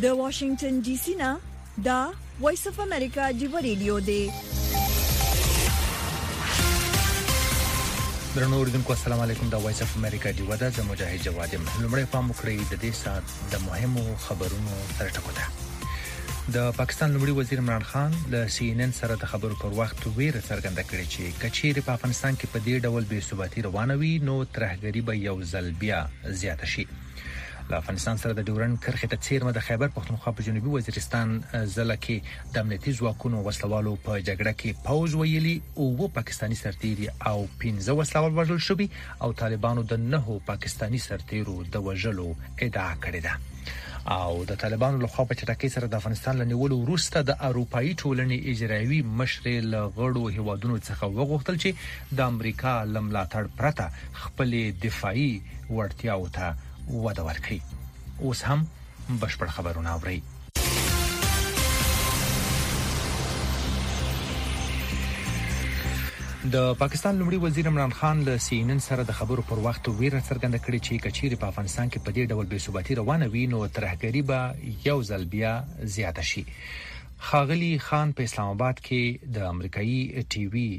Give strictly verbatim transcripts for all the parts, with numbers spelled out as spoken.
د واشنگټن ډي سي نه دا وایس اف امریکا دی ریډیو دی. درنو اوریدونکو السلام علیکم. دا وایس اف امریکا دی ودا د مجاهد جواد یم. لمړی پام وکړئ د دې سات د مهمو خبرونو سره ټکو ده. د پاکستان لومړي وزیر عمران خان له سی ان ان سره د خبرو پر وخت ویره څرګنده کړې چې کچېر په افغانستان کې په دې ډول بې ثباتي روانه وي نو ترهګری به یو ځل بیا زیاته شي. له افغانستان سره د ډیورند کرښې ته څیرمه د خیبر پښتونخوا په جنوبي وزیرستان ضلع کې د امنیتي ځواکونو وسلوالو په جګړه کې پوز ویلي او پاکستانی سرتیري او پنځه وسلوال وژل شوي او طالبانو د نهو پاکستانی سرتیرو د وژلو ادعا کړې ده. او د طالبانو له خوا په چټکۍ سره د افغانستان له نیولو وروسته د اروپאי ټولنې اجرایوي مشر له غړو هیوادونو څخه وغوښتل چې د امریکا لملاتړ پرته خپل دفاعي وړتیاو ته وده ورکړي. اوس هم بشپړ خبرونه اورئ. د پاکستان لومړي وزیر عمران خان له سی ان ان سره د خبرو پر وخت ویره څرګنده کړې چې کچېر په افغانستان کې په دې ډول بې ثباتي روانه وي نو ترهګری به یو ځل بیا زیاته شي. خاغلی خان په اسلام آباد کې د امریکایي ټي وي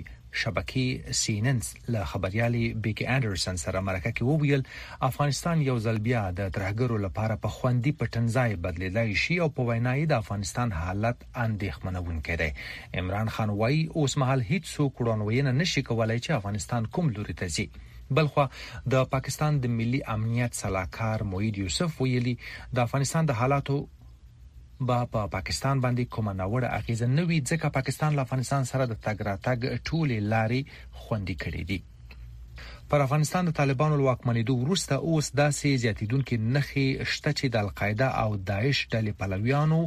شبکې سی ان ان له خبريالي بیکی انډرسن سره مرکه کې وویل افغانستان یو ځل بیا د ترهګرو لپاره په خوندي پټنځای بدلیدای شي او په وینای د افغانستان حالت اندېښمنونکی دی. عمران خان وايي اوس مهال هیڅ څوک وړاندوینه نشي کولای چې افغانستان کوم لوري ته ځي. بلخو د پاکستان د ملي امنیت صلاحکار موید یوسف ویلي د افغانستان د حالاتو با په پا پاکستان باندې کومه ناوړه اغیزه نه وي ځکه پاکستان له افغانستان سره د تګ راتګ ټولې لارې خوندي کړې دي. پر افغانستان د طالبانو له واکمنېدو وروسته اوس داسې زیاتیدونکو نښې شته چې د القاعده او داعش ډلې پلویانو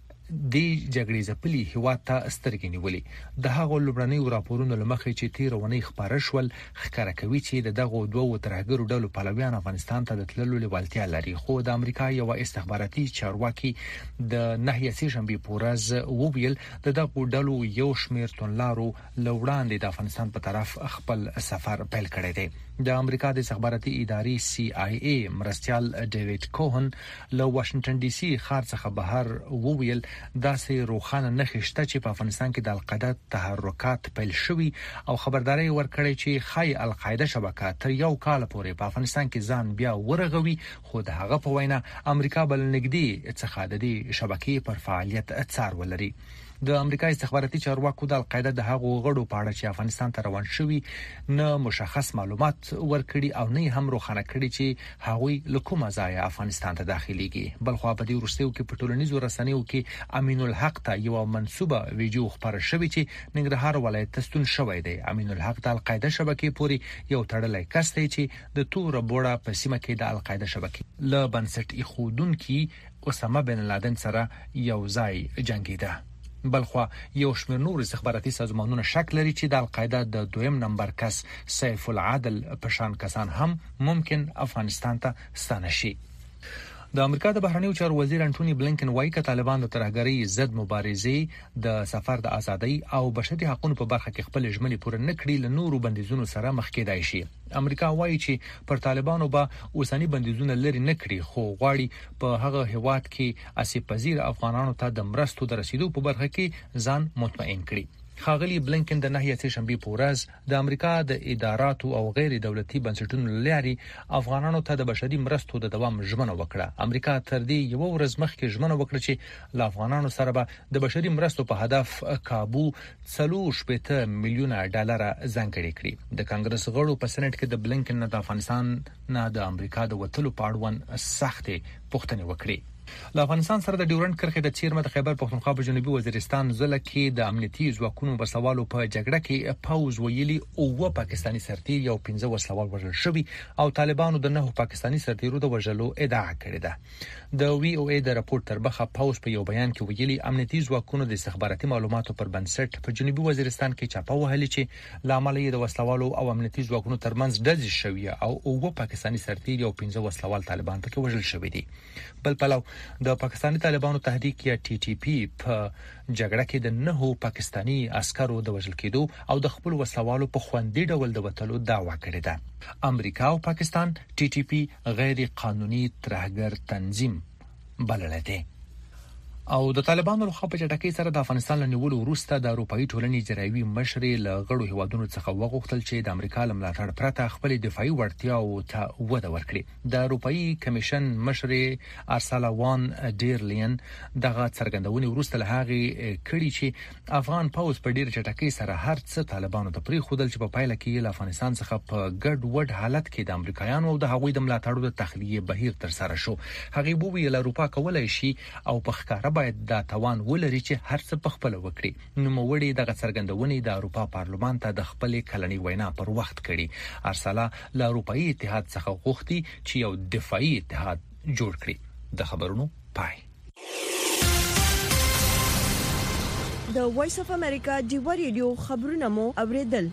د جګړې ځپلي هیواد ته سترګې نیولې. د هغو لومړنیو راپورونو لمخې چې تیر ونې خبره شول ښکاره کوي چې د دغو دوو ترهګرو ډلو پلویان افغانستان ته د تللو لیوالتیا لري. خو د امریکا یو استخباراتي چارواکي د نهه سه شنبه په ورځ وویل د دغو ډلو یو شمېر تونلارو له وړاندې د افغانستان په طرف خپل سفر پیل کړی دی. د امریکا د استخباراتي ادارې سی آی ای مرستيال ډیوډ کوهن له واشنگټن ډي سي ښار څخه بهر وویل داسې روخانه نښې شته چې په افغانستان کې د القاعده تحرکات پیل شوي او خبرداري ورکړي چې خای القاعده شبکه تر یو کال پورې په افغانستان کې ځان بیا ورغوي. خو د هغه په وینا امریکا بل نږدې څخه د دې شبکې پر فعالیت څار ولري. د امریکا استخباراتي چارواکو د القاعده د هغو غړو په اړه چې افغانستان ته روان شوي نه مشخص معلومات ورکړي او نه هم روښانه کړي چې هغوی له کومه ځایه افغانستان ته داخليږي. بلخو په دې وروستیو کې په ټولنیزو رسنیو کې امین الحق ته یو منسوبه ویډیو خبره شوې چې ننګرهار ولایت ته ستون شوی دی. امین الحق د القاعده شبکې پورې یو تړلی کس دی چې د تور بوړه په سیمه کې د القاعده شبکې له بنسټ ایښودونکي اسامه بن لادن سره یو ځای جنگیده. بلخو یو شمېر نور استخباراتي سازمانونه شک لري چې د القاعده د دویم نمبر کس سیف العدل په شان کسان هم ممکن افغانستان ته ستانه شي. د امریکا د بهرنیو چارو وزیر انټونی بلینکن وايي چې طالبان د ترهګرۍ ضد مبارزې د سفر د ازادۍ او بشري حقوقو په برخه کې خپل ژمنې پوره نه کړې له نورو بندیزونو سره مخ کېدای شي. امریکا وايي چې پر طالبانو به اوسنی بندیزونه لري نه کړي خو غواړي په هغه هیواد کې اسیب پذیر افغانانو ته د مرستو د رسیدو په برخه کې ځان مطمئن کړي. خاغلی بلینکن د نهه سه شنبه په ورځ د امریکا د اداراتو او غیر دولتي بنسټونو لاري افغانانو ته د بشري مرستو د دوام ژمنه وکړه. امریکا تر دې یو ورځ مخکې ژمنه وکړه چې له افغانانو سره به د بشري مرستو په هدف کابو څلور شپږ میلیونه ډالر ځانګړي کړي. د کانګرس غړو په سېنات کې د بلینکن نه د افغانستان نه د امریکا د وټلو په اړوند سختې پوښتنې وکړي. له افغانستان سره د ډیورند کرښې د څیرمه د خیبر پښتونخوا په جنوبي وزیرستان ضلع کې د امنیتي ځواکونو وسلوالو په جګړه کې پوز ویلي او پاکستانی سرتیري او پنځه وسلوال وژل شوي او طالبانو د نهو پاکستانی سرتیرو د وژلو ادعا کړې ده. د وی او ای د راپور تر بخه پوز په یو بیان کې ویلي امنیتي ځواکونو د استخباراتي معلوماتو پر بنسټ په جنوبي وزیرستان کې چاپه وهلي چې لامل یې د وسلوالو او امنیتي ځواکونو ترمنځ ډزې شوې او او پاکستانی سرتیري او پنځه وسلوال طالبان پکې وژل شوي دي. بل پلو د پاکستانی طالبانو تحریک یا ټي ټي پی په جګړه کې د نهو پاکستانی عسکرو د وژل کېدو او د خپل وسلوالو په خوندي ډول د وټلو دعوا کړې ده. امریکا او پاکستان ټي ټي پی غیر قانوني ترهګر تنظیم بلل دي. او د طالبانو له خوا په چټکۍ سره د افغانستان له نیولو وروسته د اروپאי ټولنې جراوي مشري له غړو هیوادونو څخه وغوښتل چې د امریکا له ملاتړ پرته خپل دفاعي وړتیاو ته وده ورکړي. د اروپאי کمیشن مشري ارسلا وان ډیر لین دغه څرګندونې وروسته له هغه کړي چې افغان پوز په ډیر چټکۍ سره هر څه طالبانو ته پری خودل چې په پایله کې له افغانستان څخه په ګډ وډ حالت کې د امریکایانو او د هغوی د ملاتړو د تخلیه بهیر تر سره شو. هغه بوویل اروپا کولای شي او په ښکارا باید دا توان ولري چې هر څه په خپل وکړي. نو موړي دغه څرګندونې د اروپا پارلمان ته د خپل کلنۍ وینا پر وخت کړي. ارسلا له اروپאי اتحاد څخه غوښتي چې یو دفاعي اتحاد جوړ کړي. د خبرونو پای. د وایس اف امریکا ډیو ریډیو خبرونه مو اوریدل.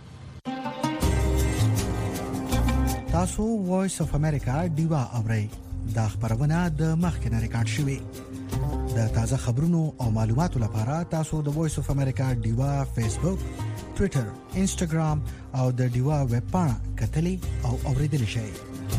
تاسو وایس اف امریکا ډیوا اورئ. دا خبرونه د مخکنه ریکارډ شوې. د تازه خبرونو او معلوماتو لپاره تاسو د وایس اف امریکا ډیوا فیسبوک، ټوئیټر، انسټاګرام او د ډیوا ویب پاڼه کتلي او اوریدل شئ.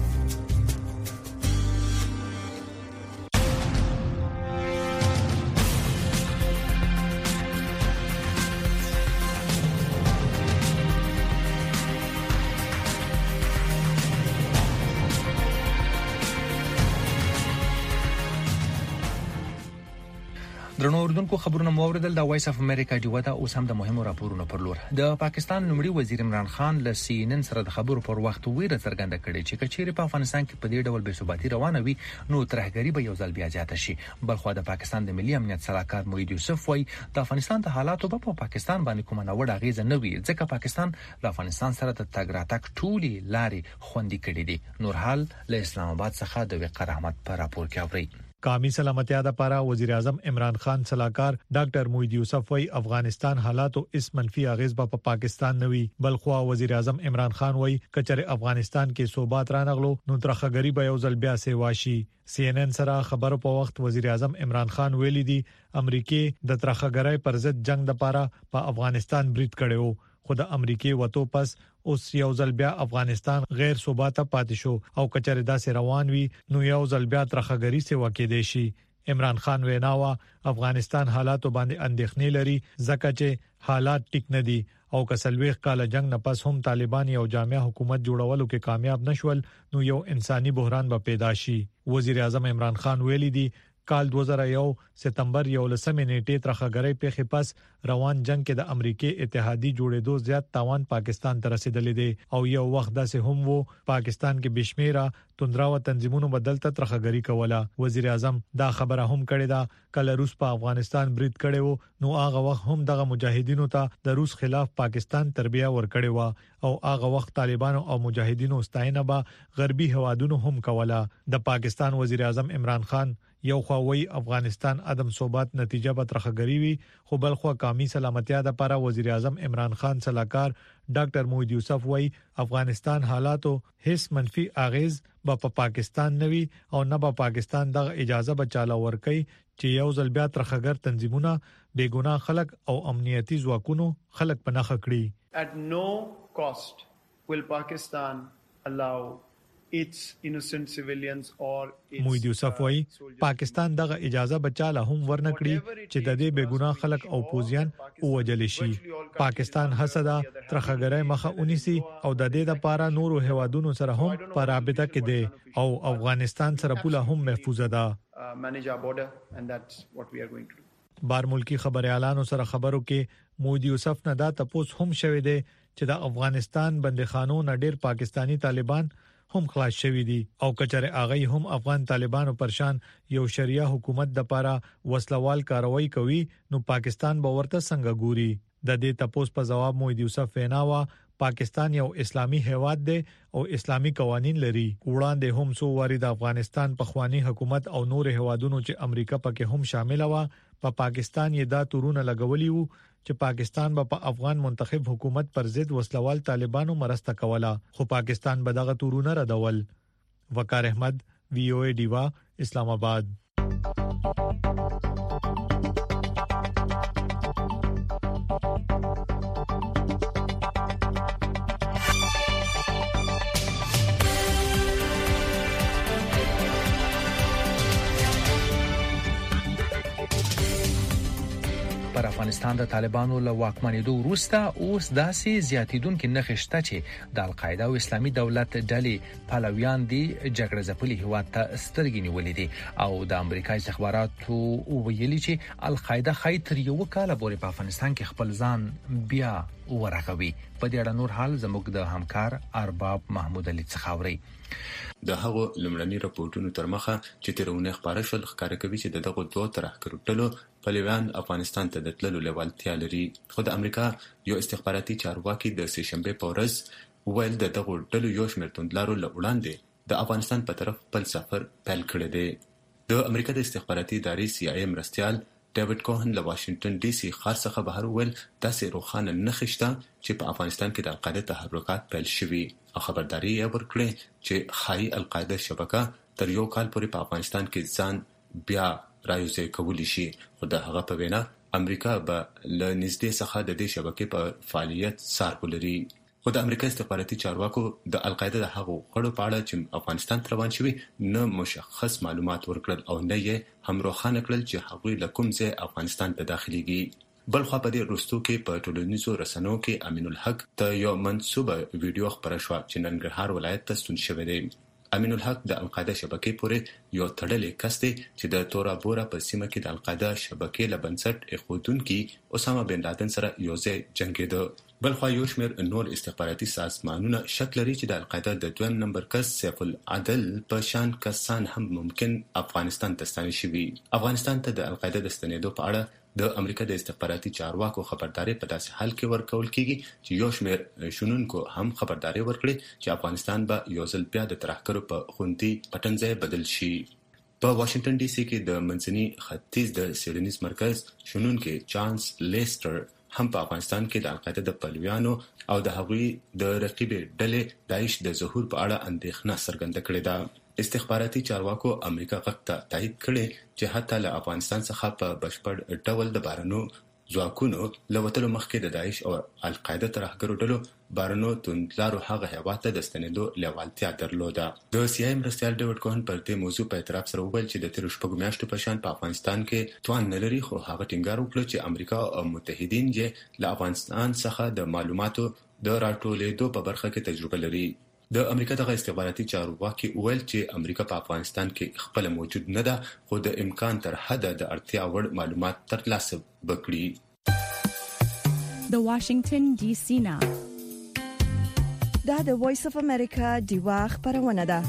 درنو اردوونکو خبرونه مو اوریدل. د وایس اف امریکا ډیوا ته اوس هم د مهمو راپورونو پر لور. د پاکستان لومړي وزیر عمران خان له سی ان ان سره د خبرو پر وخت ویره څرګنده کړې چې کچېری په افغانستان کې په دې ډول بې ثباتی روانه وي نو ترهګری به یو ځل بیا زیاته شي. بلخو د پاکستان د ملي امنیت صلاحکار موحد یوسف وایي د افغانستان د حالاتو په پاکستان باندې کومه نوړه اغیزه نه وي ځکه پاکستان له افغانستان سره د تګ راتګ ټولي لارې خوندي کړې دي. نورحال له اسلام آباد څخه د وقار احمد پر راپور کې اوري. قومي سلامتیا د لپاره وزیر اعظم عمران خان صلاحکار ډاکټر موحد یوسف وی افغانستان حالاتو اس منفي اغیز په پا پاکستان نوي. بلخو وزیر اعظم عمران خان وی کچره افغانستان کې ثبات رانغلو نو ترخګری به یو ځل بیا سیوا شي. سی ان ان سره خبرو په وخت وزیر اعظم عمران خان ویلي دي امریکای د ترخګری پر ضد جنگ د لپاره په افغانستان بریټ کړو. خو د امریکای وته پس اوس یو ځل بیا افغانستان غیر ثبات پاتې شو او کچره داسې روان وي نو یو ځل بیا ترخګری سیوا کې دی شي. عمران خان ویناوه افغانستان حالاتو باندې اندېښنې لري ځکه چې حالات ټیک نه دي او کسلويخ کال جنگ نه پس هم طالبان یو جامع حکومت جوړولو کې کامیاب نشول نو یو انساني بحران به پیدا شي. وزیر اعظم عمران خان ویلي دي کال دو هزار یو سپتمبر یو لسمه نیټه ترخګری په خپاس روان جنگ کې د امریکای اتحادی جوړېدو زیات تاوان پاکستان ته رسیدلې دي او یو وخت داسې هم وو پاکستان کې بشمیره توندراو تنظیمونو بدلته ترخګری کوله. وزیر اعظم دا خبره هم کړې ده کله روس په افغانستان بریټ کړي نو هغه وخت هم دغه مجاهدینو ته د روس خلاف پاکستان تربیه ورکړي و او هغه وخت طالبانو او مجاهدینو ستاینه به غربي هوادونو هم کوله. د پاکستان وزیر اعظم عمران خان یو خواوی افغانستان عدم ثبات نتیجه به ترخګری وي خو بل خو قومي سلامتیا د لپاره وزیر اعظم عمران خان صلاحکار ډاکټر موحد یوسف وای افغانستان حالاتو هیڅ منفي اغیز به په پاکستان نوي او نه به پاکستان د اجازه بچاله ورکي چې یو ځل بیا ترخګر تنظیمونه بیګناه خلک او امنیتي ځواکونو خلک پناه کړی. At no cost will Pakistan allow its innocent civilians or its موحد یوسف وای پاکستان دغه اجازه بچاله هم ورنکړي چې د دې بیګناه خلک او پوزیان اوجل شي. پاکستان حسدا ترخګرای مخه اونیسی او د دې لپاره نورو هوادونو سره هم په رابطه کې دي او افغانستان سره پوله هم محفوظ ده. بار ملکی خبر اعلان سره خبرو کې موحد یوسف نه دا تاسو هم شوي دي چې د افغانستان بندخانو نه ډیر پاکستانی طالبان هم خلاص شوي دي او کچره اغه هم افغان طالبانو پرشان یو شریعه حکومت د لپاره وسلوال کاروایی کوي نو پاکستان به ورته څنګه ګوري. د دې تاسو په جواب موحد یوسف ویناوه پاکستان یو اسلامي هیواد دی او اسلامي قوانين لري. وړاندې هم سو واري د افغانستان په خواني حکومت او نور هیوادونو چې امریکا پکې هم شامل و په پا پاکستان یې دا تورونه لګولي وو چې پاکستان به په افغان منتخب حکومت پر ضد وسلوال طالبانو مرسته کوله خو پاکستان به دغه تورونه ردول. وقار احمد وی او ای ډیوا اسلام آباد. افغانستان د طالبانو له واکمنېدو وروسته اوس داسې زیاتیدونکو نښې شته چې د القاعده او اسلامي دولت ډلې پلویان دي جګړه ځپلي هیواد ته سترګې نیولې دي او د امریکا استخباراتو ویلي چې القاعده خای تر یو کال پورې په افغانستان کې خپل ځان بیا ورغوي. په دې اړه نور حال زموږ د همکار ارباب محمود علي څخاوري. د هغو لمړني راپورټونو تر مخه چې تیرونه خبره شول ښکاره کوي چې دغه دوه ترهګرو ډلو پلویان افغانستان ته د تللو لیوالتیا لري. خو د امریکا یو استخباراتي چارواکي د سه شنبه په ورځ ویل د دغه ډلو یو شمېر توندلارو له وړاندې د افغانستان په طرف خپل سفر پیل کړی دی. د امریکا د استخباراتي ادارې سی آی ای مرستیال ډیوډ کوهن له واشنگټن ډي سي ښار څخه بهر وویل داسې روښانه نښې شته چې په افغانستان کې د القاعده تحرکات پیل شوي او خبرداري یې ورکړې چې ښایي القاعده شبکه تر یو کال پورې په افغانستان کې ځان بیا رايوځای کولی شي. خو د هغه په وینا امریکا به له نږدې څخه د دې شبکې په فعالیت څار ولري. خو د امریکا استخباراتي چارواکو د القاعده د هغو غړو په اړه چې افغانستان ته روان شوي نه مشخص معلومات ورکړل او نه یې هم روښانه کړل چې هغوی له کوم ځای افغانستان ته داخليږي. بل خو په دې وروستو کې په ټولنیزو رسنیو کې امین الحق ته یو منسوبه ویډیو خبره شوه چې ننګرهار ولایت ته ستون شوی دی. امین الحق د القاعده شبکې پورې یو تړلې کس دی چې د تورا بورا په سیمه کې د القاعده شبکې له بنسټ ایښودونکي اسامه بن لادن سره یوځای جنګېده. بل خو یو شمېر نور استخباراتي سازمانونه شک لري چې د القاعده د دویم نمبر کس سیف العدل په شان کسان هم ممکن افغانستان ته ستانه شي. افغانستان ته د القاعده د ستنېدو په اړه د امریکا د استخباراتي چارواکو خبرداري په داسې حال کې ورکول کیږي چې یو شمېر شنونکو هم خبرداري ورکړي چې افغانستان به یو ځل بیا د ترهګرو په خوندي پټنځای بدل شي. په واشنگټن ډي سي کې د منځني ختیځ د سیډنیز مرکز شنونکو چانس لیسټر هم په افغانستان کې د القاعده د پلویانو او د هغوی د رقیبې ډلې داعش د ظهور په اړه اندېښنه څرګنده کړې ده. استخباراتي چارواکو امریکا غږ ته تایید کړي چې حتی له افغانستان څخه په بشپړ ډول د بارنو ځواکونو له وتلو مخکې د داعش او القاعده ترهګرو ډلو بارنو توندلارو هغه هیواد ته د ستنېدو لیوالتیا درلوده. د سی آی ای مرستیال ډیوډ کوهن پر دې موضوع په اعتراف سره وویل چې د تیر شپږو میاشتو په شان په افغانستان کې توان نه لري. خو هغه ټینګار وکړ چې امریکا او متحدین یې له افغانستان څخه د معلوماتو د راټولېدو په برخه کې تجربه لري. د امریکا دغه استخباراتي چارواکي ویل چې امریکا په افغانستان کې خپل موجود نه ده خو د امکان تر حده د اړتیا وړ معلومات ترلاسه وکړي. د واشنگټن ډي سي نه دا د وایس اف امریکا دیوا خبرونه ده.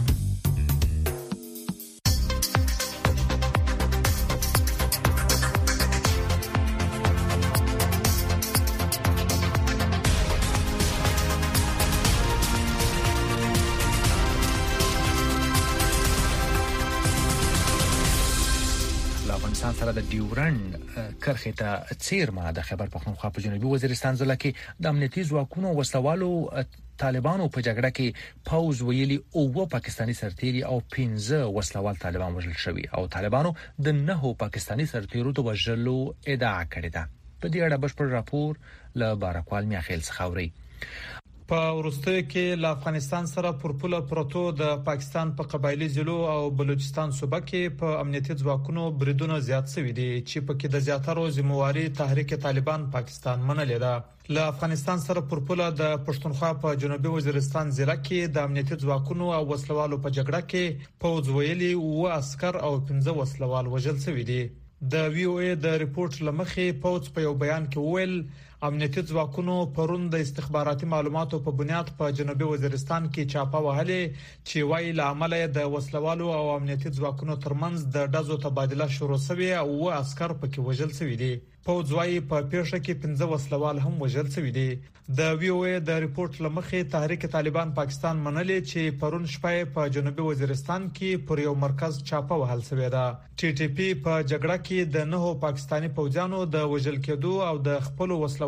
افغانستان سره د ډیورند کرښې ته څیرمه د خبر پښتونخوا په جنوبي وزیرستان ضلع کې د امنیتي ځواکونو وسلوالو طالبانو په جګړه کې پاوز ویلي او پاکستاني سرتیري او پنځه وسلوال طالبان وژل شوي او طالبانو د نهو پاکستاني سرتیرو د وژلو ادعا کړې ده. په دې اړه بشپړ راپور له بارکوال میاخیل څخاوري. په ورستۍ کې له افغانستان سره پرپوله پروتو د پاکستان په قبایلی ضلعو او بلوچستان صوبه کې په امنیتي ځواکونو بریدونه زیات شوي دي چې په کې د زیاترو ذمہواری تحریک طالبان پاکستان منلې ده. له افغانستان سره پرپوله د پښتونخوا په جنوبي وزیرستان ضلع کې د امنیتي ځواکونو او وسلوالو په جګړه کې پوځ ویلي او عسكر او پنځه وسلوال وژل شوي دي. د وی او ای د ریپورت لمخې پوځ په یو بیان کې ویل امنیتي ځواکونو پرون د استخباراتي معلوماتو په بنیاد په جنوبي وزیرستان کې چاپه وهلې چې وايي له عمله د وسلوالو او امنیتي ځواکونو ترمنځ د ډزو تبادله شروع شوې او عسكر پکې وژل شوي دي. پوځ وايي په پیښه کې پنځه وسلوال هم وژل شوي دي. د وی او ای د ریپورت لمخې تحریک طالبان پاکستان منلې چې پرون شپه په جنوبي وزیرستان کې پر یو مرکز چاپه وهل شوې ده. ټي ټي پی په جګړه کې د نهو پاکستاني پوځیانو د وژل کېدو او د خپل وسلوال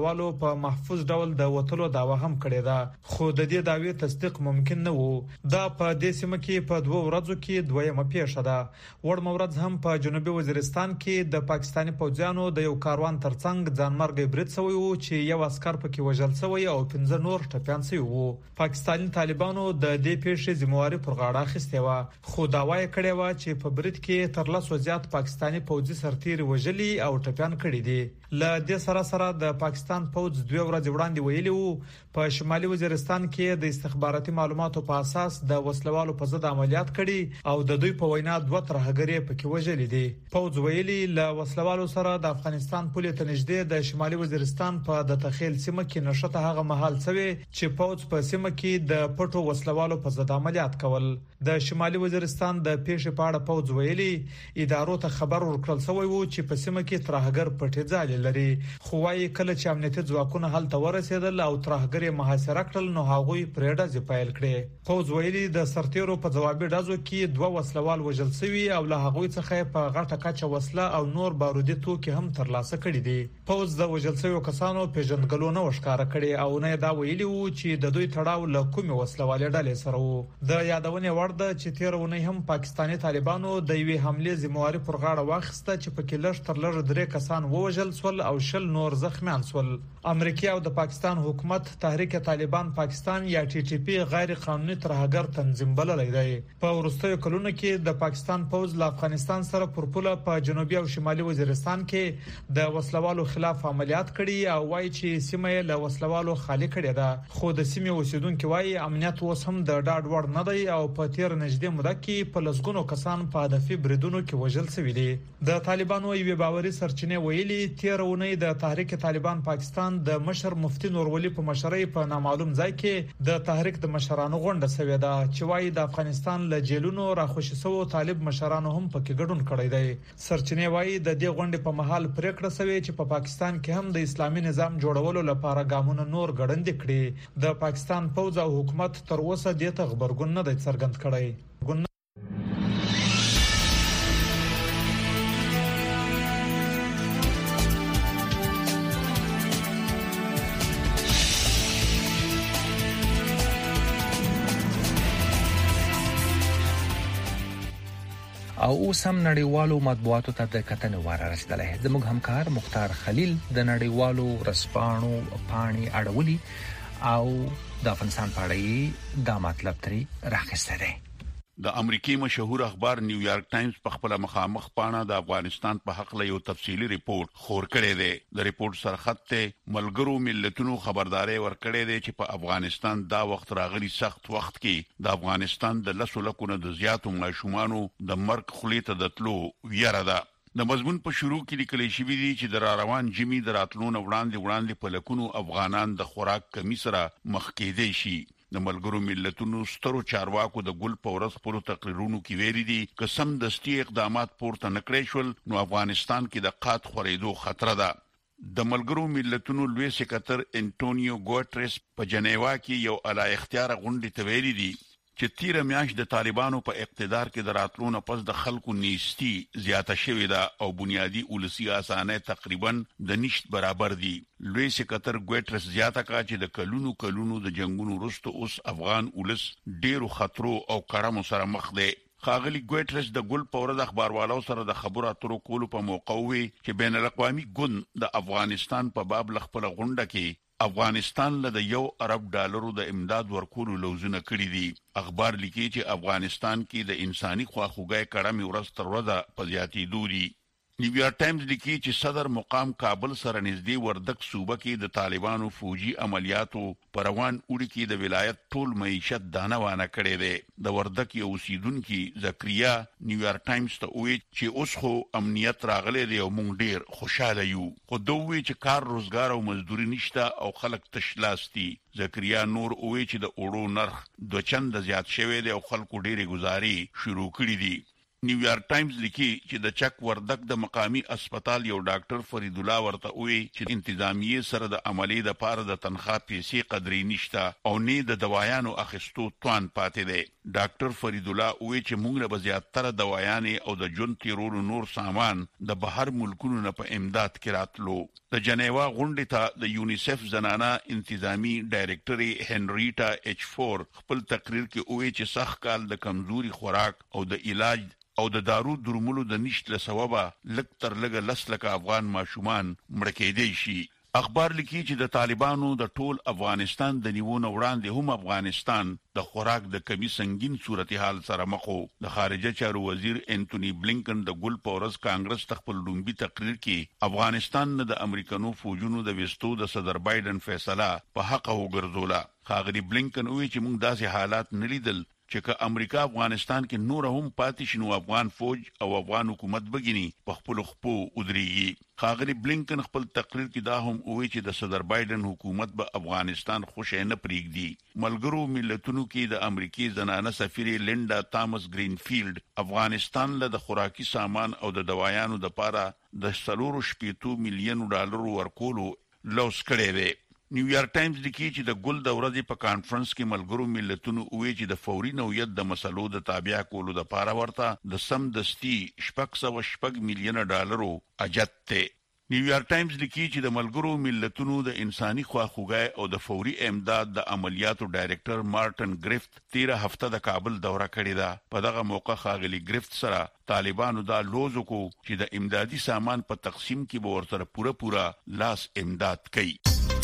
وسلوالو په محفوظ ډول د وټلو داوا هم کړې ده، خو د دې داوی تصدیق ممکن نه وو. دا په دې سیمه کې په دوه ورځو کې دویمه پیښه ده. وړ مورد هم په جنوبي وزیرستان کې د پاکستاني پوځیانو د یو کاروان ترڅنګ ځانمرګي برید شوی وو چې یو عسكر پکې وژل شوی او پنځه نور ټپيان شوی وو. پاکستاني طالبانو د دې پیښې ذمہواری پر غاړه اخیستې و، خو داوا یې کړې و چې په برید کې تر لسو زیات پاکستاني پوځي سرتیري وژلي او ټپيان کړي دي. ل دې سره سره د پاکستان پوځ دوه ورځې وړاندې ویلي وو په شمالي وزیرستان کې د استخباراتي معلوماتو په اساس د وسلوالو په ضد عملیات کړي او د دوی په وینا دوه ترهګري پکې وژلي دي. پوځ ویلي ل وسلوالو سره د افغانستان پولې ته نږدې د شمالي وزیرستان په د تخیل سیمه کې نشته هغه محل سوي چې پوځ په سیمه کې د پټو وسلوالو په ضد عملیات کول. د شمالي وزیرستان د پیښې په اړه پوځ ویلي ادارو ته خبر ورکړل شوی وو چې په سیمه کې ترهګر پټي ځای لري، خو وايي کله چې امنیتي ځواکونه هلته ورسېدل او ترهګر محاصره کړل نو هغوی پرېډه ځپایل کړي. پوځ ویلي د سرتیرو په ځوابي ډزو کې دوه وسلوال وژل شوي او له هغوی څخه په غټه کچه وسله او نور بارودي توکي هم ترلاسه کړي دي. پوځ د وژل شویو کسانو پیژندګلو نه وښکاره کړي او نه دا ویلي وو چې د دوی تړاو له کومې وسلوالې ډلې سره وو. د یادونې وړ ده چې تیر ونی هم پاکستاني طالبانو د یوې حمله ذمہواری پر غاړه واخیسته چې په کې لږ تر لږ درې کسان ووژل شول او شل نور زخمیان شول. امریکا او د پاکستان حکومت تحریک طالبان پاکستان یا ټي ټي پی غیر قانوني ترهګر تنظیم بللی دی. په وروستیو کلونو کې د پاکستان پوځ له افغانستان سره پر پوله په جنوبي او شمالي وزیرستان کې د وسلوالو خلاف عملیات کړي او وایي چې سیمه یې له وسلوالو خالی کړې ده، خو د سیمې اوسیدونکو وایي امنیت اوس هم د ډاډ وړ نه دی او په تیر نږدې موده کې په لسګونو کسان په هدفي بریدونو کې وژل شوي دي. د طالبانو یوې باوري سرچینې ویلي تیر ونی د تحریک طالبان پاکستان د مشر مفتي نورولي په مشرۍ په نامعلوم ځای کې د تحریک د مشرانو غونډه شوې ده چې وايي د افغانستان له جیلونو راخوشي سوو طالب مشرانو هم پکې ګډون کړی دی. سرچینې وايي د دې غونډې په محل پریکړه شوې چې په پاکستان کې هم د اسلامي نظام جوړولو لپاره ګامونه نور ګړندې کړي. د پاکستان پوځ او حکومت تر اوسه د ته خبرګون نه دی څرګند کړی. او اوس هم نړیوالو مطبوعاتو ته د کتنې وار رسیدلی. زموږ همکار مختار خلیل د نړیوالو رسپانو پاڼې اړولي او د افغانستان په اړه دا مطلب ترې راخسته دی. د امریکای مشهور اخبار نیویارک ټایمز په خپل مخامخ پاڼه د افغانستان په حق له یو تفصیلی ریپورت خور کړی دی. د ریپورت سرخط ته ملګرو ملتونو خبرداري ورکړې ده چې په افغانستان دا وخت راغلي سخت وخت کې د افغانستان د لسو لکونو د زیاتو ماشومانو د مرګ خلیته د تلو ویره ده. د مضمون په شروع کې لیکل شوی دی چې د روان جمی د راتلون وړاندې وړاندې په لکونو افغانان د خوراک کمی سره مخ کېدي شي. د ملګرو ملتونو سترو چارواکو د ګل په ورځ په تقریرونو کې ویلي دي چې سم دستي اقدامات پورته نکړي شول نو افغانستان کې د قات خورېدو خطر ده. د ملګرو ملتونو لوی سکرټر انټونیو ګوټریس په جنیوا کې یو اعلی اختیار غونډه ته ویلي دي چې تیر میاشت د طالبانو په اقتدار کې د راتلونو پس د خلکو نیستی زیاته شوې ده او بنیادی اولسي اسانه تقریبا د نشټ برابر دي. لوی سکرټر ګوټریس زیاته کا چې د کلونو کلونو د جنگونو وروسته اوس افغان اولس ډیرو خطرو او کړمو سره مخ دی. خاغلی ګوټریس د ګل په ورځ اخباروالو سره د خبرو اترو کولو په موقع وی چې بین الاقوامي ګوند د افغانستان په باب لخپل غونډه کې افغانستان له د یو ارب ډالرو د امداد ورکولو لوزونه کړی دي. اخبار لیکي چې افغانستان کې د انساني خواخوږۍ کړه ورځ تر ورځې په زیاتېدو دي. نیویارک ټایمز لیکي چې صدر مقام کابل سره نږدې وردک صوبه کې د طالبانو فوجي عملیاتو پر روان اوړي کې د ولایت ټول معیشت دانه وانه کړي دي. د وردک یو اوسیدونکو زکریا نیویارک ټایمز ته وایي چې اوس خو امنیت راغلی دی او موږ ډیر خوشاله یو، خو دوی چې کار روزګار او مزدوري نشته او خلک تشلاستی. زکریا نور وایي چې د اورو نرخ د چند زیات شوی دی او خلکو ډیره گزاري شروع کړي دي. نیویارک ټایمز لیکي چې د چک وردک د مقامی هسپتال یو ډاکټر فرید الله ورته وی چې انتظامیه سره د عملی د پاره د تنخواه پیسې قدرې نشته او نه د دوايانو اخیستو توان پاتې دی. ډاکټر فرید الله وی چې موږ له زیاتره دوايانې او د جون تیرولو نور سامان د بهر ملکونو نه په امداد کې راتلو. د جنیوا غونډې ته د یونیسف زنانه انتظامی ډایریکټر هنریټا ایچ فور خپل تقریر کې وی چې سخت کال د کمزوري خوراک او د علاج او د دارو درملو د نشټ له سببه لک تر لګ لسلک افغان ماشومان مړ کېدي شي. اخبار لیکي چې د طالبانو د ټول افغانستان د نیوونو وړاندې هم افغانستان د خوراک د کمی سنگین صورتحال سره مخ وو. د خارجه چارو وزیر انټونی بلینکن د ګل پورس کانګرس خپل لومبي تقریر کې افغانستان نه د امریکانو فوجونو د وستو د صدر بایدن فیصله په حق وګرځوله. خاغلی بلینکن وی چې موږ داسې حالات نه لیدل چې که امریکا افغانستان کې نور هم پاتې شنو افغان فوج او افغان حکومت بګینی په خپل خپو ودرېږي. خاغلی بلینکن خپل تقریر کې دا هم وایي چې د صدر بایدن حکومت به افغانستان خوشی نه پریږدي. ملګرو ملتونو کې د امریکای زنانه سفیر لینډا تامس گرینفیلد افغانستان له د خوراکي سامان او د دوايانو د پاره د سلور شپېتو میلیون ډالر ورکولو لوس کړی دی. نیویارک ټایمز لیکي چې د ګل د ورځې په کانفرنس کې ملګرو ملتونو وایي چې د فوري نوعیت د مسلو د تابع کولو د پاره ورته د سم دستي شپږ سوه شپږ میلیون ډالرو اجت ته. نیویارک ټایمز لیکي چې د ملګرو ملتونو د انساني خواخوږي او د فوري امداد د عملیاتو ډایریکټر مارټن گرفت تیره هفته د کابل دوره کړې ده. په دغه موقع خاغلی گرفت سره طالبانو دا لوزو کو چې د امدادي سامان په تقسیم کې به ورته پوره پوره لاس امداد کوي.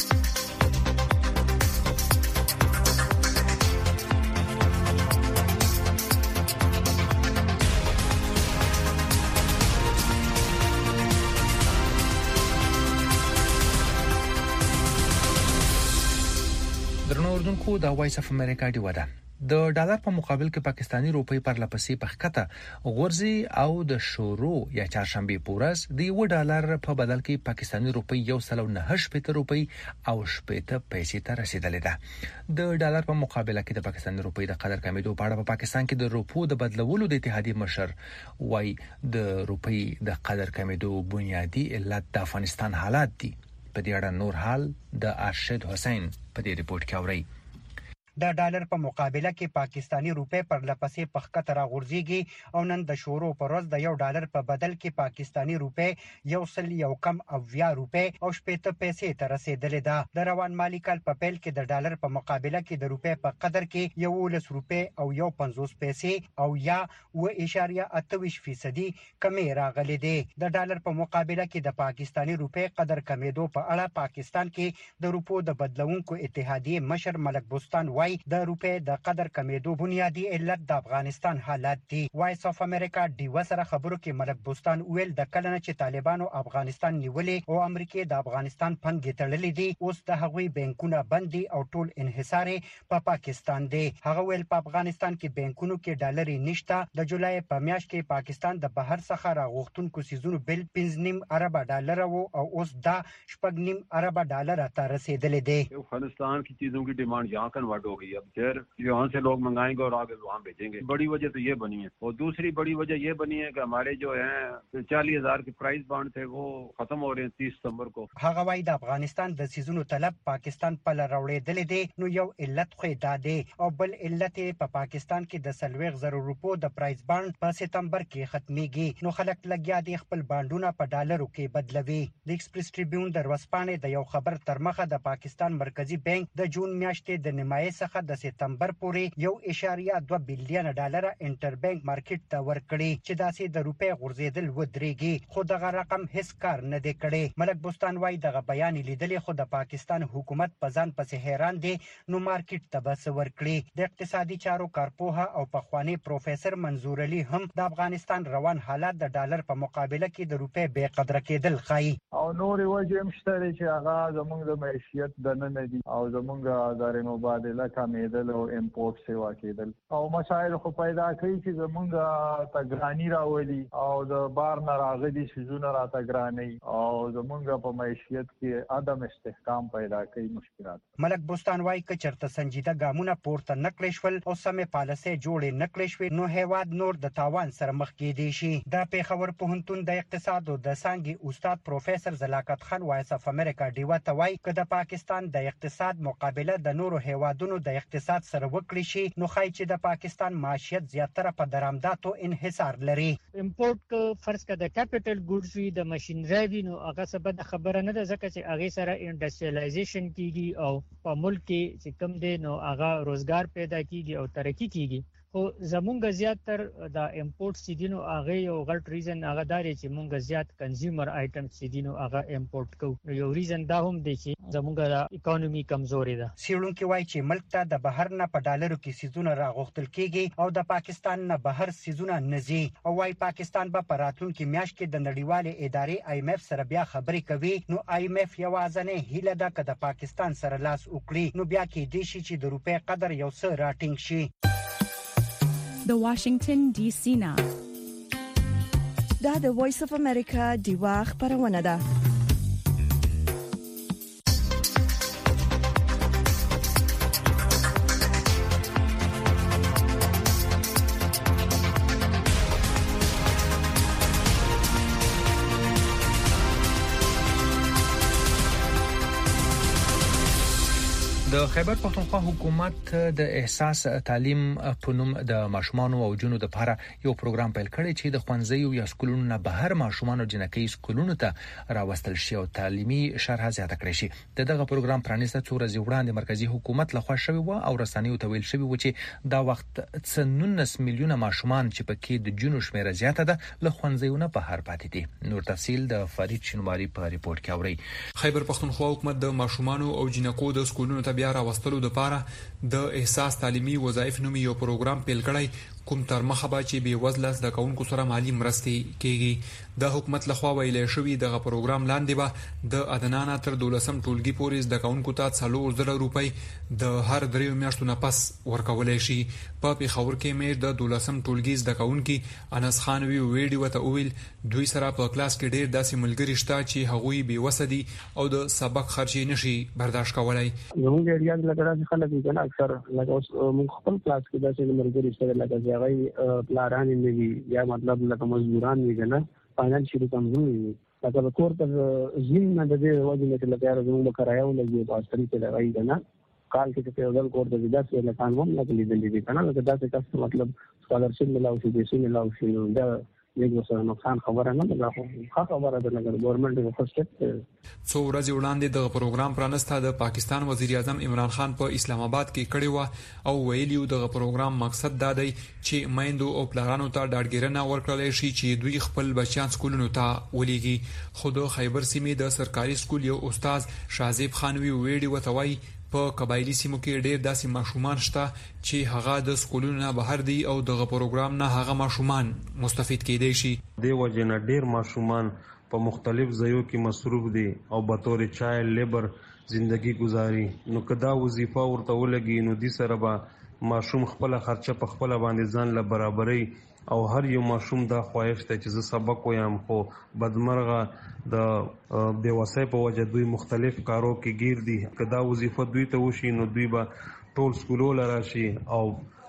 درنوردونکو د وایس اف امریکا دی ودا د ډالر په مقابل کې پاکستانی روپی پر لپسې پخکته غورځي او د شورو یا چهارشنبه پورس د یو ډالر په بدل کې پاکستانی روپی یو سل نه شپږ روپی او شپږ پیسې ته رسیدلې ده. د ډالر په مقابله کې د پاکستانی روپی د قدر کمیدو په اړه په پاکستان کې د روپو د بدلولو د اتحادیې مشر وای د روپی د قدر کمیدو بنیادی علت د افغانستان حالات دي. په دې اړه نور حال د ارشد حسین په دې ریپورت کې اوري. د ډالر په مقابله کې پاکستانی روپے پر لپسې پخکته راغورځيږي او نن د شورو پر ورځ د یو ډالر په بدل کې پاکستانی روپے یو سل یو کم اویا روپے او شپږ پیسې ته رسیدلې ده. د روان مالی کال په پیل کې د ډالر په مقابله کې د روپے په قدر کې یو لس روپے او یو پنځوس پیسې او یا و اشاریه اته فیصدي کمی راغلي دي. د ډالر په مقابله کې د پاکستانی روپے قدر کمیدو په اړه پاکستان کې د روپو د بدلونکو اتحادیې مشر ملک بوستان د روپے د قدر کمیدو بنیادی علت د افغانستان حالات دي. وایس اف امریکا ډیو سره خبرو کې ملک بوستان ویل د کلنه چې طالبانو افغانستان نیولې او امریکا د افغانستان پنګ تړلې دي اوس د هغوی بانکونه بندي او ټول انحصار په پا پاکستان دي. هغه ویل په افغانستان کې بانکونو کې ډالر نشته. د جولای په میاشت کې پاکستان د بهر څخه راغوښتونکو سيزونو بل پنځه نیم ارب ډالر او اوس دا شپږ نیم ارب ډالر ته رسیدلې دي. افغانستان की चीजों की डिमांड यहाँ कन्वर्ट हो गई है. अब फिर यहाँ से लोग मंगाएंगे और आगे वहाँ बेचेंगे. बड़ी वजह तो ये बनी है और दूसरी बड़ी वजह ये बनी है कि हमारे जो है चालीस हजार के प्राइस बॉन्ड थे वो खत्म हो रहे हैं तीस सितंबर को. هغه وايي د افغانستان د سيزونو طلب پاکستان په لراوړېدل دي. نو یو علت خو دا دی او بل علت په پا پاکستان کې د سلويغ زرو روپو د پرایس بانډ په سپتمبر کې ختميږي. نو خلک لګیا دي خپل بانډونه په ډالرو کې بدلوي. د ایکسپریس ټریبیون د ورځپاڼې د یو خبر تر مخه د پاکستان مرکزی بانک د جون میاشتې د نیمایي څخه د سپتمبر پورې یو اشاریه دوه بلین ډالر انټر بانک مارکیټ ته ورکړي چې داسې د روپے غورځیدل ودرېږي خو دغه رقم هیڅ کار نه دی کړی. ملک بوستان وايي دغه بیان لیدلې خو د پاکستان حکومت په ځان پسې حیران دي نو مارکیټ ته بس ورکړي. د اقتصادي چارو کارپوها او پخوانی پروفیسور منظور علي هم د افغانستان روان حالات د ډالر په مقابله کې د روپے بې قدر کېدل ښایي او نور وجه هم شته چې هغه زموږ د معیشت د نن دي او زموږ د مبادله کمیدل او امپورټ سیوا کېدل او مسایل خو پیدا کوي چې زمونږ تګرانی راولي او د بار نه راغلي شیزونه را تګرانی او زمونږ په معیشت کې عدم استحکام پیدا کوي مشکلات. ملک بوستان وايي چې چرته سنجیده ګامونه پورته نکړې شول او سمې پالیسۍ جوړې نکړې شوې نو هیواد نور د تاوان سره مخ کېدی شي. د پیښور پوهنتون د اقتصاد او د څانګې استاد پروفیسور زلاکت خان وایس اف امریکا ډیوا ته وايي چې د پاکستان د اقتصاد مقابله د نورو هیوادونو د اقتصاد سره وکړي شي نو خای چې د پاکستان معیشت زیاتره په درآمداتو انحصار لري. امپورټ فرض کړه د کیپټل ګوډز وی د ماشينري وی نو هغه سبب خبره نه ده ځکه چې هغه سره انډستریالایزیشن کیږي او په ملک کې چې کم دی نو هغه روزګار پیدا کیږي او ترقی کیږي. خو زمونږ زیاتر د امپورټ سیدینو هغه یو غټ ریزن هغه داري چې مونږ زیات کنزیومر آیټم سیدینو هغه امپورټ کوو. یو ریزن دا هم دی چې زمونږ د اکانومي کمزوري ده. سیړونکو وایي چې ملک ته د بهر نه په ډالرو کې سیزونه راغوښتل کیږي او د پاکستان نه بهر سیزونه نزي او وايي پاکستان به په راتلونکي میاشت کې د نړیوالې ادارې آی ایم ایف سره بیا خبرې کوي نو آی ایم ایف یوازینۍ هیله ده چې د پاکستان سره لاس وکړي نو بیا کې دی شي چې د روپې قدر یو څه راټینګ شي. The Washington D C now. دا د وایس اف امریکا دیوا خبرونه ده. د خیبر پختونخوا حکومت د احساس تعلیم په نوم د ماشومان او جنونو د لپاره یو پروګرام پیل کړی چې د خوانځي یا سکولونو نه بهر ماشومان او جنکۍ سکولونو ته راوستل شي او تعلیمي شرح زیاته کړی شي. دغه پروګرام پرانیسته څو ورځې وړاندې مرکزی حکومت لخوا شوی و او رسنیو ته ویل شوی و چې دا وخت څنونس میلیونه ماشومان چې پکې د جنونو شمیره زیاته ده له خوانځيونه بهر پاتې دي. نور تفصیل د فرید شنواری په ریپورت کې اوري. خیبر پختونخوا حکومت د ماشومان او جنکو د سکولونو ته بیا راوستلو د لپاره د احساس تعلیمي وظایف نومي یو پروګرام پیل کړی کوم تر مخه به چې به وزله د کونکو سره مالی مرستې کیږي. د حکومت لخوا ویل شوی دغه پروګرام لاندې به د ادنانا تر دولسم ټولګي پورې د کونکو ته څلور زره روپۍ د هر دریو میاشتو نه پس ورکولای شي. په پیښور کې مې د دولسم ټولګي د کونکي انس خان وی ویډیو ته ویل دوی سره په کلاس کې ډیر داسې ملګری شته چې هغوی به وسدي او د سبق خرچي نشي برداشت کولای. زموږ اړیا د لګرا خلک دي اکثر لکه اوس موږ خپل کلاس کې داسې ملګری شته لکه هغه پلاران نه وي یا مطلب لکه مزدوران وي کنه فاینانشلی کمزوري وي لکه د کور تر زین نه د دې وجه نه لکه زموږ کرایو لګي په استری کې لګای کنه کال کې چې یو ځل کور د ویدا سره لکان وم نه لیدلې دي کنه لکه داسې کس مطلب سکالرشپ ملاو شي پیسې ملاو شي دا یو څه نقصان خبره نه ده خو خبره ده لکه ګورنمنت د فرصت څو ورځې وړاندې د پروګرام پرانسته د پاکستان وزیر اعظم عمران خان په اسلام آباد کې کړی و او ویلیو د پروګرام مقصد دا دی چې مایندو او پلانونو ته ډاډګیرنه ورکړل شي چې دوی خپل بچیان سکولونو ته ولېږي. خو د خیبر سیمې د سرکاري سکول یو استاد شازیب خانوي ویډیو ته وایي په قبایلی سیمو کې ډېر داسې ماشومان شته چې هغه د سکولونو نه بهر دي او دغه پروګرام نه هغه ماشومان مستفید کېدای شي. د وجنه ډېر ماشومان په مختلف ځایو کې مصروف دي او به تور چایلډ لیبر ژوندۍ گزاري نو کدا وظیفه ورته ولګي نو د سره به ماشوم خپل خرچه په خپل باندې ځان له برابرۍ او هر یو ماشوم دا خواهش ته چې زه سبق وایم خو بدمرغه د بیوسۍ په وجه دوی مختلف کارو کې گیر دي کدا وظیفه دوی ته وشي نو دوی به ټول سکولو لراشي او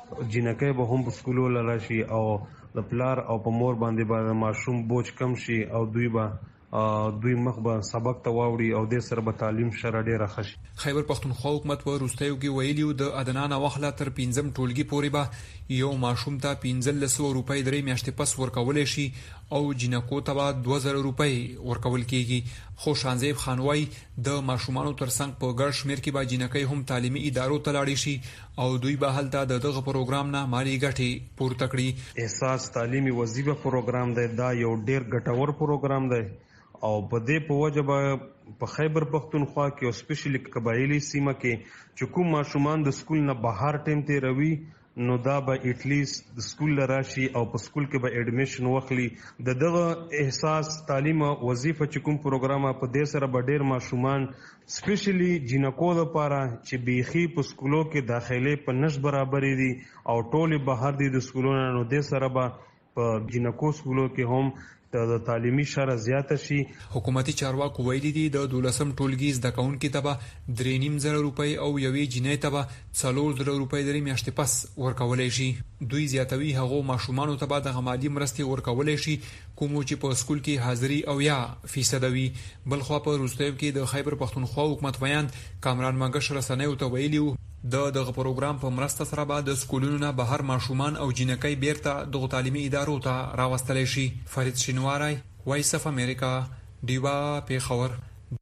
جنکۍ به هم سکولو لراشي او د پلار او په مور باندې به ماشوم بوج کم شي او دوی به دوی مخ به سبق ته واوړي او د سر به تعلیم شر ډیره خشي. خیبر پختونخوا حکومت په روستایو کې ویلیو د ادنانا وخله تر پنځم ټولګي پورې به یو ماشوم ته پنځه سوه روپۍ درې میاشتې پس ورکول شي او جنکو ته به دوه زره روپۍ ورکول کیږي. خو شانزیب خانوای د ماشومانو ترڅنګ په ګډ شمیر کې به جنکۍ هم تعلیمي ادارو ته لاړې شي او دوی به هلته دغه پروګرام نه مالی ګټې پورته کړي. احساس تعلیمي وظیفه پروګرام دی دا یو ډیر ګټور پروګرام دی او په دې په وجه به په خیبر پختونخوا کې او سپیشلی قبایلی سیمه کې چې کوم ماشومان د سکول نه بهر ټیم تیروي نو دا به اټلیست د سکول راشي او په سکول کې به اډمیشن واخلي. د دغه احساس تعلیم او وظیفه چې کوم پروګرام په دې سره به ډېر ماشومان سپیشلی جنکو لپاره چې بیخي په سکولو کې داخله په نش برابرې دي او ټول بهر دي د سکولونو، نو د سره به په جنکو سکولو کې هم د تعلیمي شره زیاته شي. حکومتي چارواکو ویلي دي د دولسم ټولګي زده کوونکو ته به درې نیم زره روپۍ او یوې جنۍ ته به څلور زره روپۍ درې میاشتې پس ورکولای شي. دوی زیاتوي هغو ماشومانو ته به د مالی مرستې ورکولای شي کوم چې په سکول کې حاضری او یا فیصد وي. بل خو په روستیو کې د خیبر پختونخوا حکومت ویاند کامران منګش رسنیو ته ویلي د دغه پروګرام په مرسته سره به د سکولونو نه بهر ماشومان او جنکۍ بیرته د تعلیمي ادارو ته راوستل شي. فرید شینواری، وایس اف امریکا، دیوا پیښور.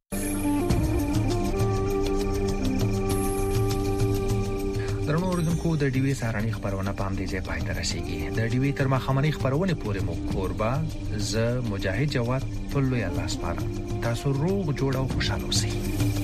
درنو اوریدونکو د ډیوی سهارنی خبرونه په همدې ځای پای ته رسیږي. د ډیوی تر ماښامنۍ خبرونه پورې مو کوربه ز مجاهد جواد په لوی الله سپارم. تاسو روغ جوړ او خوشاله اوسئ.